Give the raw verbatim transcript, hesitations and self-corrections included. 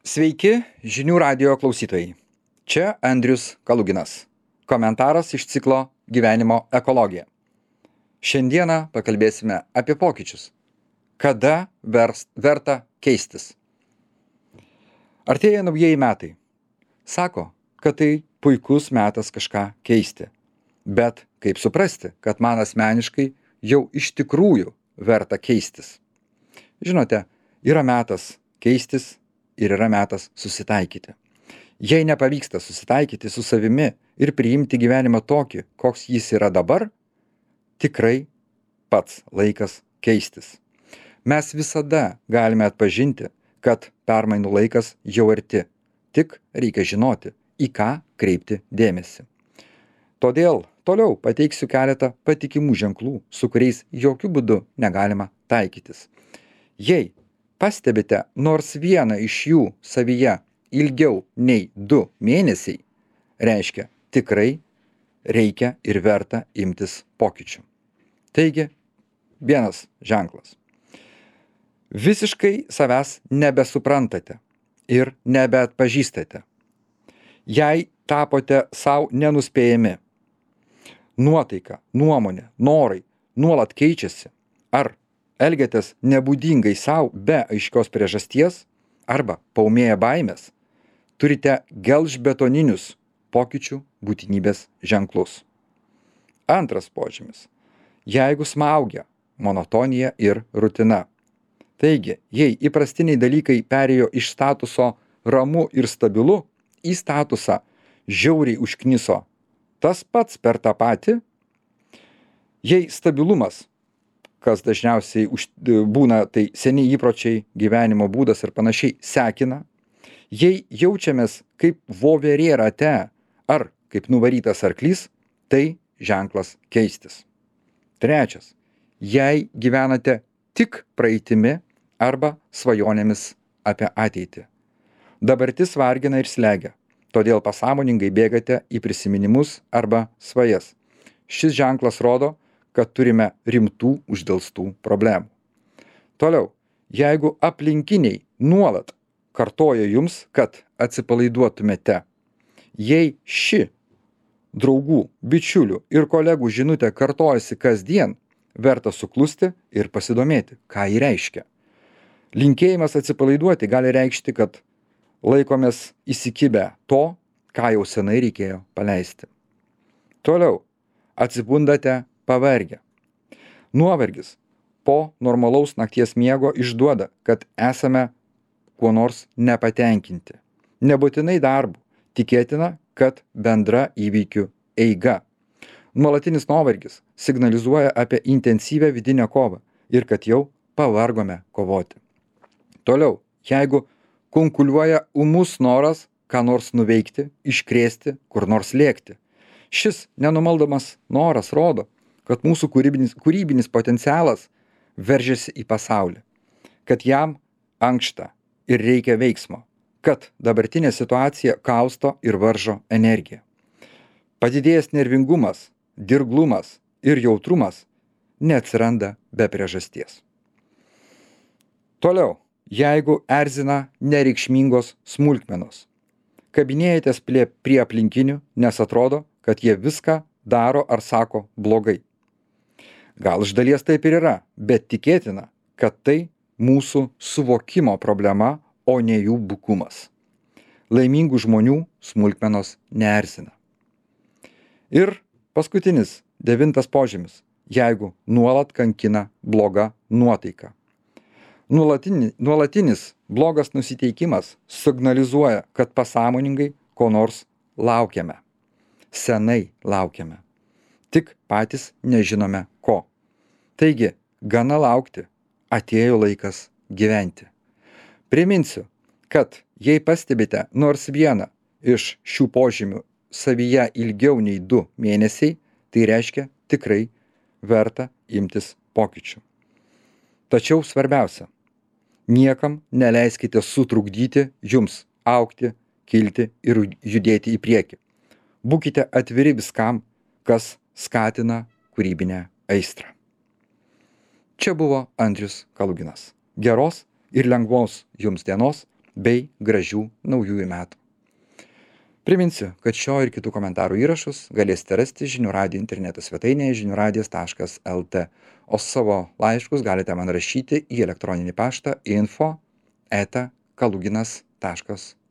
Sveiki, žinių radijo klausytojai. Čia Andrius Kaluginas. Komentaras iš ciklo Gyvenimo ekologija. Šiandieną pakalbėsime apie pokyčius. Kada vers, verta keistis? Artėja naujieji metai. Sako, kad tai puikus metas kažką keisti. Bet kaip suprasti, kad man asmeniškai jau iš tikrųjų verta keistis? Žinote, yra metas keistis ir yra metas susitaikyti. Jei nepavyksta susitaikyti su savimi ir priimti gyvenimą tokį, koks jis yra dabar, tikrai pats laikas keistis. Mes visada galime atpažinti, kad permainų laikas jau arti. Tik reikia žinoti, į ką kreipti dėmesį. Todėl toliau pateiksiu keletą patikimų ženklų, su kuriais jokių būdų negalima taikytis. Jei pastebite nors vieną iš jų savyje ilgiau nei du mėnesiai, reiškia tikrai reikia ir verta imtis pokyčių. Taigi, vienas ženklas. Visiškai savęs nebesuprantate ir nebeatpažįstate. Jei tapote savo nenuspėjami, nuotaika, nuomonė, norai nuolat keičiasi, ar elgiatės nebūdingai savo be aiškios priežasties arba paūmėja baimės, turite gelžbetoninius pokyčių būtinybės ženklus. Antras požymis. Jeigu smaugia monotonija ir rutina. Taigi, jei įprastiniai dalykai perėjo iš statuso ramu ir stabilu į statusą žiauriai užkniso, tas pats per tą patį, jei stabilumas, kas dažniausiai už, būna tai seni įpročiai, gyvenimo būdas ir panašiai, sekina, jei jaučiamės kaip voverė rate ar kaip nuvarytas arklys, tai ženklas keistis. Trečias. Jei gyvenate tik praeitimi arba svajonėmis apie ateitį. Dabartis vargina ir slegia, todėl pasąmoningai bėgate į prisiminimus arba svajas. Šis ženklas rodo, kad turime rimtų uždelstų problemų. Toliau, jeigu aplinkiniai nuolat kartoja jums, kad atsipalaiduotumėte, jei ši draugų, bičiulių ir kolegų žinutė kartojasi kasdien, verta suklusti ir pasidomėti, ką ji reiškia. Linkėjimas atsipalaiduoti gali reikšti, kad laikomės įsikibę to, ką jau senai reikėjo paleisti. Toliau, atsibundate pavargę. Nuovargis po normalaus nakties miego išduoda, kad esame kuo nors nepatenkinti. Nebūtinai darbu, tikėtina, kad bendra įvykių eiga. Nuolatinis nuovargis signalizuoja apie intensyvią vidinę kovą ir kad jau pavargome kovoti. Toliau, jeigu kunkuliuoja ūmus noras ką nors nuveikti, iškrėsti, kur nors lėkti. Šis nenumaldomas noras rodo, kad mūsų kūrybinis, kūrybinis potencialas veržiasi į pasaulį, kad jam ankšta ir reikia veiksmo, kad dabartinė situacija kausto ir varžo energiją. Padidėjęs nervingumas, dirglumas ir jautrumas neatsiranda be priežasties. Toliau, jeigu erzina nereikšmingos smulkmenos, kabinėjatės prie, prie aplinkinių, nes atrodo, kad jie viską daro ar sako blogai. Gal iš dalies taip ir yra, bet tikėtina, kad tai mūsų suvokimo problema, o ne jų bukumas. Laimingų žmonių smulkmenos neerzina. Ir paskutinis, devintas požymis, jeigu nuolat kankina bloga nuotaika. Nuolatini, nuolatinis blogas nusiteikimas signalizuoja, kad pasąmoningai ko nors laukiame. Senai laukiame. Tik patys nežinome ko. Taigi, gana laukti, atėjo laikas gyventi. Priminsiu, kad jei pastebite nors vieną iš šių požymių savyje ilgiau nei du mėnesiai, tai reiškia tikrai verta imtis pokyčių. Tačiau svarbiausia, niekam neleiskite sutrukdyti jums augti, kilti ir judėti į priekį. Būkite atviri viskam, kas skatina kūrybinę aistrą. Čia buvo Andrius Kaluginas. Geros ir lengvos jums dienos bei gražių naujųjų metų. Priminsiu, kad šio ir kitų komentarų įrašus galėsite rasti žinių radijo interneto svetainėje žinių radijas taškas lt, o savo laiškus galite man rašyti į elektroninį paštą info eta kaluginas taškas